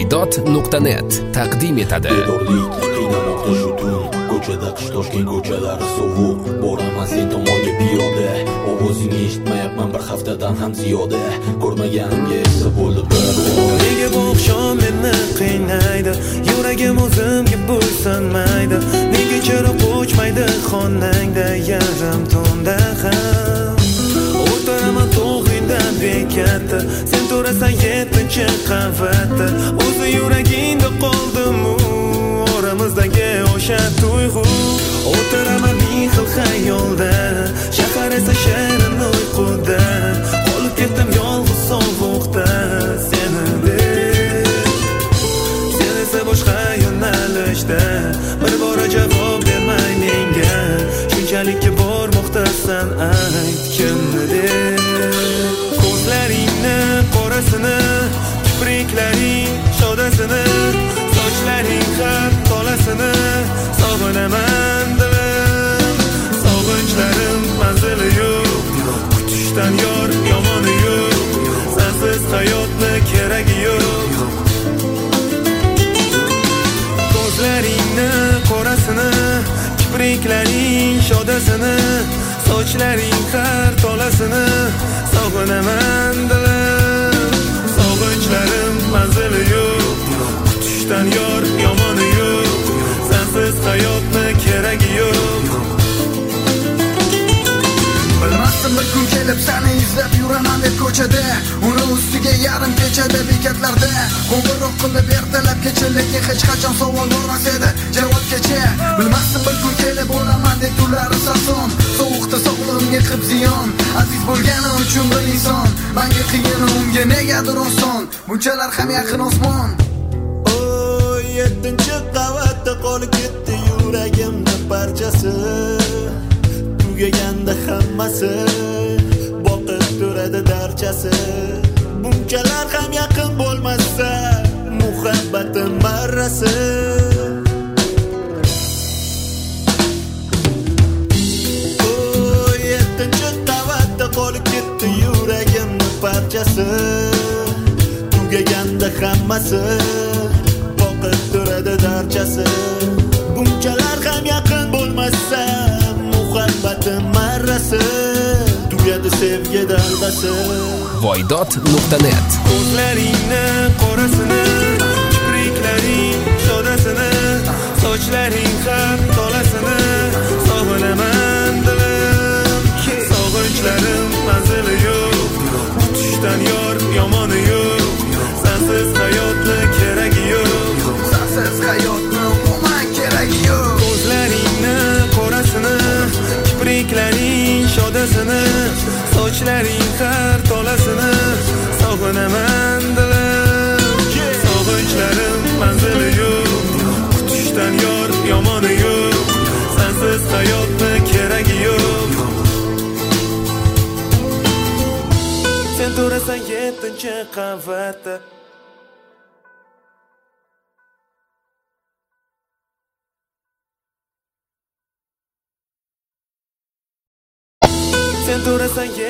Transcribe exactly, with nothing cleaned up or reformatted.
voydod nuqta net taqdim etadi. Bedorlik qiynamoqda shu tun, ko'chada qish toshgan ko'chalari sovuq. Boraman sen tomonga piyoda, ovozingni eshitmayapman bir haftadan ham ziyoda. Ko'rmaganimga esa bo'ldi bir oy. Nega bu oqshom meni qiynaydi, yuragim o'zimga bo'ysunmaydi. Nega chiroq o'chmaydi xonangda yarim tunda ham. O'tiraman to'g'ringdan bekatda, sen turasan yettinchi qavatda. O'zi yuragingda qoldim-u, oramizdagi o'sha tuyg'u. O'tiraman ming xil xayolda, shahar esa shirin uyquda. Qolib ketdim yolg'iz sovuqda seni deb. Sen esa boshqa yo'nalishda, bir bora javob bermay menga. Shunchalik bormoqdasan ayt kimni deb. Ko'zlaringni qorasini, kipriklaring shodasini, sochlaring xat tolasini sog'inaman dilim. Sog'inchlarim manzili yo'q, kutishdan yor yomoni yo'q. Sensiz hayotni keragi yo'q. Ko'zlaringni qorasini, kipriklaring shodasini, sochlaring xat tolasini sog'inaman dilim. Sog'inchlarim manzili yo'q, kutishdan yor yomoni yo'q. Sensiz hayotni keragi yo'q. Bilmasdim bir kun kelib seni izlab yuraman deb ko'chada, uni ustiga yarim kechada bekatlarda qo'ng'iroq qilib ertalabgacha, lekin hech qachon savol bo'lmas edi javobgacha. Bilmasdim bir kun kelib bo'laman deb tunlari sarson, sovuqda sog'lig'imga qilib ziyon. Aziz bo'lgani uchun bir inson, menga qiyin, unga negadir oson. Bunchalar ham yaqin osmon. Oy, yettinchi qavatda qolib ketdi yuragimning parchasi. Tugaganda hammasi, boqib turadi darchasi. Bunchalar ham yaqin bo'lmasa, muhabbatim marrasi. Oy, yettinchi qavatda qolib ketdi yuragimning parchasi. Tugaganda hammasi, boqib turadi darchasi. Bunchalar ham yaqin bo'lmasa, muhabbatim marrasi. Tugadi sevgi dalbasi. voydod nuqta net. Ko'zlaringni qorasini, kipriklaring shodasini, sochlaring xat tolasini sog'inaman dilim. Sog'inchlarim manzili yo'q, kutishdan yor yomoni yo'q. Sensiz hayotni keragi yo'q. Sensiz hayotni umuman keragi yo'q. Ko'zlaringni qorasini, kipriklaring shodasini, sochlaring xat tolasini sog'inaman dilim. Sog'inchlarim manzili yo'q, kutishdan yor yomoni yo'q. Sensiz hayotni keragi yo'q. Sen turasan yettinchi qavatda. Sen turasan